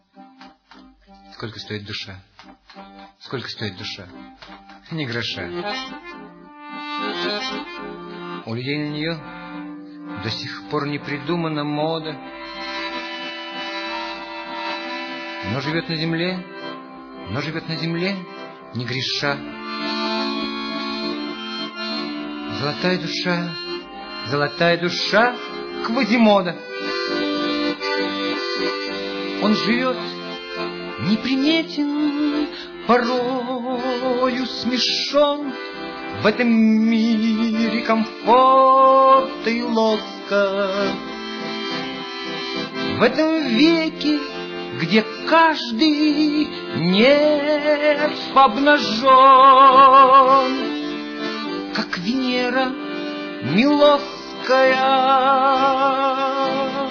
Сколько стоит душа? Сколько стоит душа? Ни гроша. У людей на нее до сих пор не придумана мода. Но живет на земле, не греша. Золотая душа Квазимода. Он живет неприметен, порою смешон, в этом мире комфорта и лоска, в этом веке, где каждый нерв обнажен, как Венера Милосская.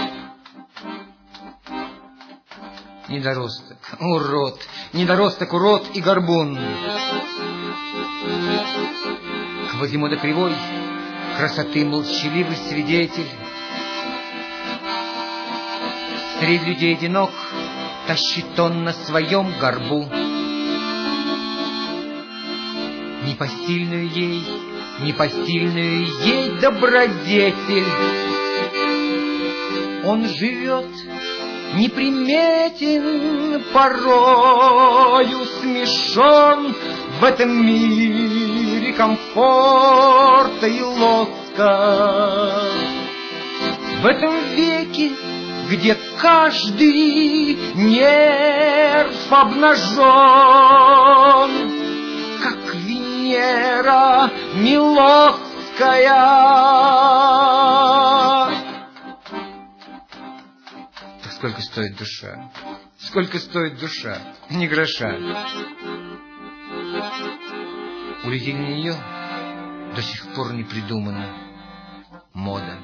Недоросток, урод и горбун. Квазимода кривой, красоты молчаливый свидетель. Среди людей одинок, тащит он на своем горбу непосильную ей добродетель. Он живет неприметен, порою смешон, в этом мире комфорта и лоска, в этом веке, где каждый нерв обнажен, как Венера Милосская. Так сколько стоит душа? Сколько стоит душа? Ни гроша. У людей на нее до сих пор не придумана мода.